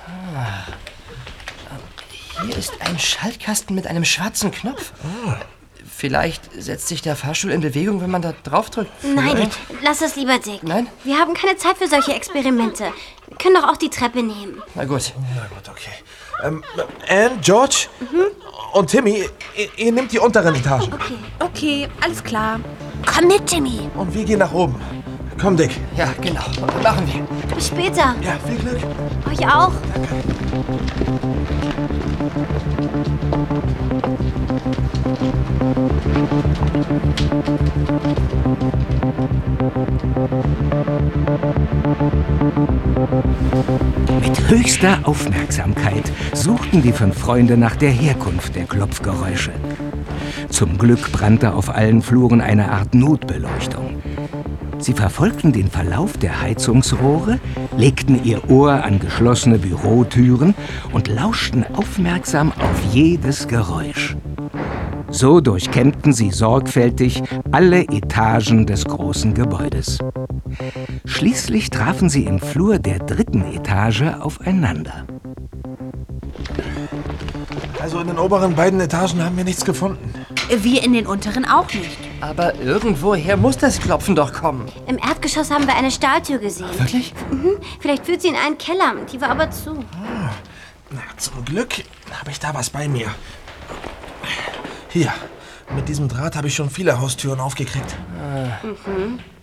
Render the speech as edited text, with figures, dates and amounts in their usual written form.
Hier ist ein Schaltkasten mit einem schwarzen Knopf. Vielleicht setzt sich der Fahrstuhl in Bewegung, wenn man da drauf drückt. Nein, lass es lieber, Dick. Nein? Wir haben keine Zeit für solche Experimente. Wir können doch auch die Treppe nehmen. Na gut. Na gut, okay. Anne, George und Timmy, ihr nehmt die unteren Etagen. Okay, alles klar. Komm mit, Timmy. Und wir gehen nach oben. Komm, Dick. Ja, genau. Machen wir. Bis später. Ja, viel Glück. Euch auch. Mit höchster Aufmerksamkeit suchten die 5 Freunde nach der Herkunft der Klopfgeräusche. Zum Glück brannte auf allen Fluren eine Art Notbeleuchtung. Sie verfolgten den Verlauf der Heizungsrohre, legten ihr Ohr an geschlossene Bürotüren und lauschten aufmerksam auf jedes Geräusch. So durchkämmten sie sorgfältig alle Etagen des großen Gebäudes. Schließlich trafen sie im Flur der 3. Etage aufeinander. Also in den oberen beiden Etagen haben wir nichts gefunden. Wir in den unteren auch nicht. Aber irgendwoher muss das Klopfen doch kommen. Im Erdgeschoss haben wir eine Stahltür gesehen. Wirklich? Vielleicht führt sie in einen Keller. Die war aber zu. Na, zum Glück habe ich da was bei mir. Hier, mit diesem Draht habe ich schon viele Haustüren aufgekriegt.